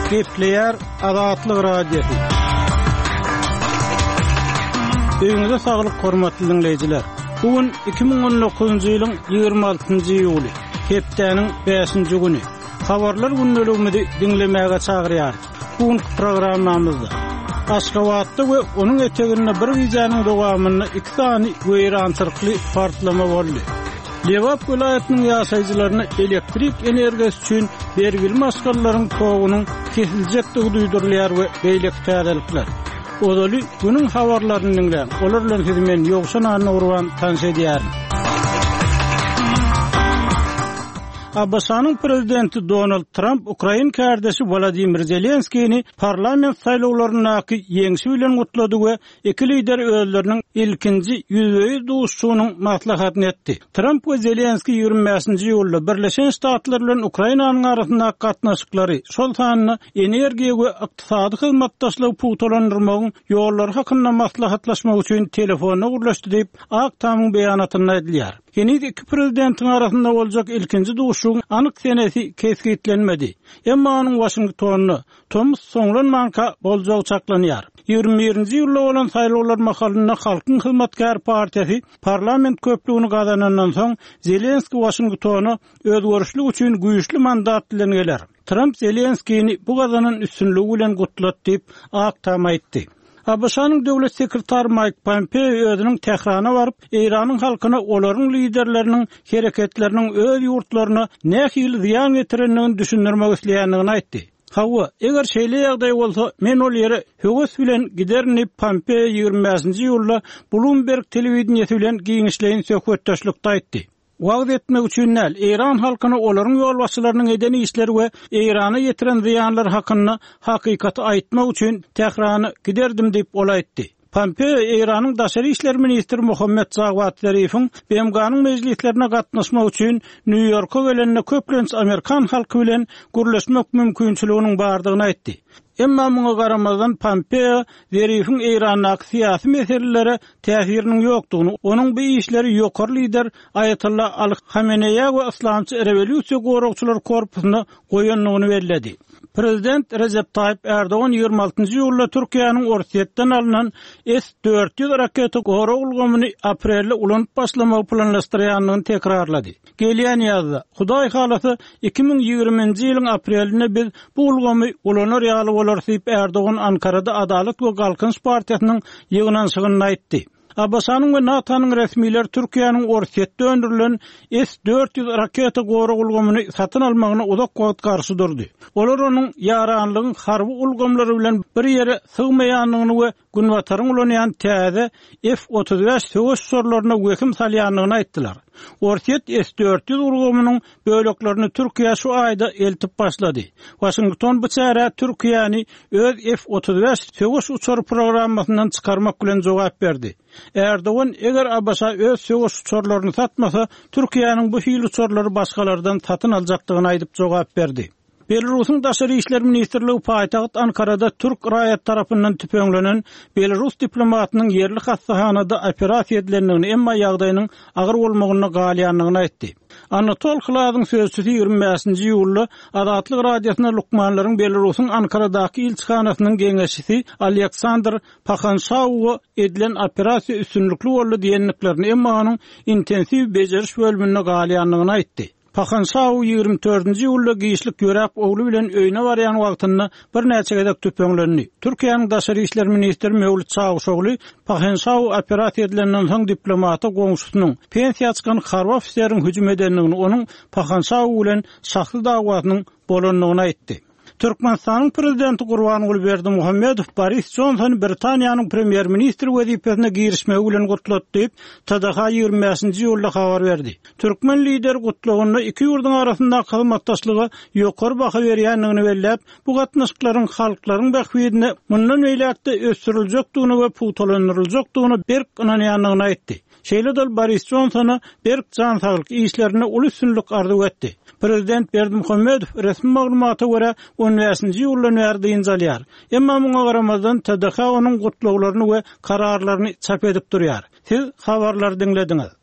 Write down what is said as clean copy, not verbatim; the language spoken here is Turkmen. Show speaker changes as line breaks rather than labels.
Gepleyer Azatlyk Radiosu. Öňüňizde saglyk hormatly dinleýijiler. Bugün 2019-njy ýylyň 26-njy ýuly, hepdeniň 5-nji güni. Habarlar gündeligini dinlemäge çagyrýar. Bugünkü programmamyzda Aşgabatda we onuň eteginde bir gijanyň dowamyny 2 sany göýrançyrkly partlama boldy. Lewap vilayatynyň ýaşaýjylaryna elektrik energiýasy üçin bergil maskalaryň togunyň kesiljekdigi duýdurulýar we beýlek täzelikler. Odaly günüň habarlaryny dinleýän, olar bilen siz men ýokşan anyny urwan tanış edýär. Abasanyň prezidenti Donald Trump Ukraina kardeşi Volodymyr Zelenskiýni parlament saýlawlarynyňky ýeňişi bilen gutlady we iki lider özleriniň ilkinji ýüzbeýiz duşuşynyň maslahatyny etdi. Trump we Zelenskiy 25-nji ýylda Birleşen Ştatlar bilen Ukrainanyň arasyndaky gatnaşyklary, şol sanyny energiýa we ykdysady hyzmatdaşlygy puwtalandyrmagyň ýollary hakynda maslahatlaşmak üçin telefona gurlaşdy diýip Aktamyň beýanatynda edilýär. Yeni iki prezidentin arasında olacak ilkinci duşun anık senesi keskitlenmedi. Emma onun Washington'u Thomas Sonlanmanka boljagy çaklanýar. 21-nji ýylda olan saýlawlar mahalyna Halkyň Hyzmatkar Partiyasy parlament köpligini gazanandan soň Zelenski Washington'u özgörüşlik üçin güýçli mandat bilen geler. Trump Zelenskiýni bu gazanyn üstünligi bilen gutlat diýip Aktam aýtdy. Abasanyň döwlet sekretary Mike Pompeo özüniň Tehrana baryp, Iranyň halkyna olaryň liderleriniň hereketleriniň öz ýurtlaryna nähili ziýan getirendigini düşündirmek isleýändigini aýtdy. Hawa, eger şeýle ýagdaý bolsa, men ol ýere höwes bilen giderini Pompeo 25-nji ýylda Bloomberg telewizionyasy bilen giňişleýin söhbetdeşlikde aýtdy. Wagt etmek üçin İran halkyna olaryň ýolbaşçylarynyň edeni işleri we Irana ýetiren ziýanlar hakynda hakykaty aýtmak üçin Tehrana giderdim diýip ol aýtdy. Pompeo Iranyň daşary işler ministri Mohammed Javad Zarifiň BMG-nyň mejlislerine gatnaşmak üçin New Yorka gelenine köplenç Amerikan halky bilen gürleşmek mümkinçiliginiň bardygyny aýtdy. Emma muňa garamazdan Pompeo Zarifiň Iranyň syýasy meselelere täsiriniň ýokdugyny, onuň bu işleri ýokary lider Ayatollah Ali Khamenei we Islamçy Rewolýusiýa goragçylar korpusyna goýanlygyny bellädi. Prezident Recep Tayyip Erdoğan 26-njy ýylda Türkiýanyň Orsiýetden alynan S-400 raketa goragulgyny aprelde ulanyp başlamagy planlaşdyrýanlygyny tekrarlady. Gelýän ýazda Hudaý halasy 2020-nji ýylyň apreline biz bu ulgamy ulanar ýaly bolar diýip Erdoğan Ankarada Adalet we Galkynç partiýasynyň ýygnanşygyny aýtdy. Abasanyň we NATO'nyň resmiler Türkiýanyň Orsiýetde öndürilen S-400 raketa goragulgyny satyn almagyna uzak wagt garşy durdy. Olar onuň ýaranlygyň harby ulgamlary bilen bir ýere sygmaýanlygyny we günwataryň ulanýan täze F-35 söwüş sorlaryna weküm salýanlygyny aýtdylar. Orsiýet S-400 urgamynyň böleklerini Türkiýe şu aýda eltip başlady. Washington bu çäre Türkiýany öz F-35 söwüş uçar programmasyndan çykarmak bilen jogap berdi. Erdoğan eger Abasa öz söwüş uçarlaryny satmasa, Türkiýanyň bu hil uçarlary başgalardan satyn aljakdygyny aýdyp jogap berdi. Belarusyň daşary işler ministrligi paýtagat Ankarada Türk raýat tarapyndan tüpeňlenen Belarus diplomatynyň yerli hastahanada operasiýa edilendigini, emma ýagdaýynyň agyr bolmagyny galýanlygyny aýtdy. Anatol Khladyň sözçüsi 25-nji ýylda Azatlyk radiosyna Lukmanlaryň Belarusyň Ankaradaky ilçihanasynyň geňeşçisi Aleksandr Pakhanshaw edilen operasiýa üstünlikli boldy diýenliklerini, emma onuň intensiw bejeriş bölümine galýanlygyny aýtdy. Pakhanshaw 24-nji ýylda giýişlik göräp ogly bilen öýüne barýan wagtynda bir näçe gezek tüpeňlendi. Türkiýanyň daşary işler ministri Mevlüt Çavuşoglu Pakhanshaw operasiýa edilenden soň diplomata goňşusynyň pensiýa çykan harby ofiseriň hüjüm edenligini, onuň Pakhanshaw bilen şahsy dagwatynyň bolanlygyny aýtdy. Türkmenistanyň prezidenti Gurbanguly Berdimuhammedow Boris Johnsony Britaniýanyň premier ministri wezipesine girişmegi bilen gutlatdy diýip TDH 25-nji ýylda habar berdi. Türkmen lider gutlagyny iki ýurduň arasyndaky hyzmatdaşlyga ýokary baha berýändigini belläp, bu gatnaşyklaryň halklaryň bähwidine mundan öýläkde ösdüriljekdigini we puwtalandyryljakdygyny berk inanýanlygyny aýtdy. Şeýle Boris Johnsony berk jan saglyk işlerine uly üstünlik arzu etdi. Prezident Berdimuhammedow resmi maglumata görä 15-nji ýylda näde imzalýar. Emma muňa garamazdan TDH onuň gutlaglaryny we kararlaryny çap edip durýar. Siz habarlary dinlediňiz.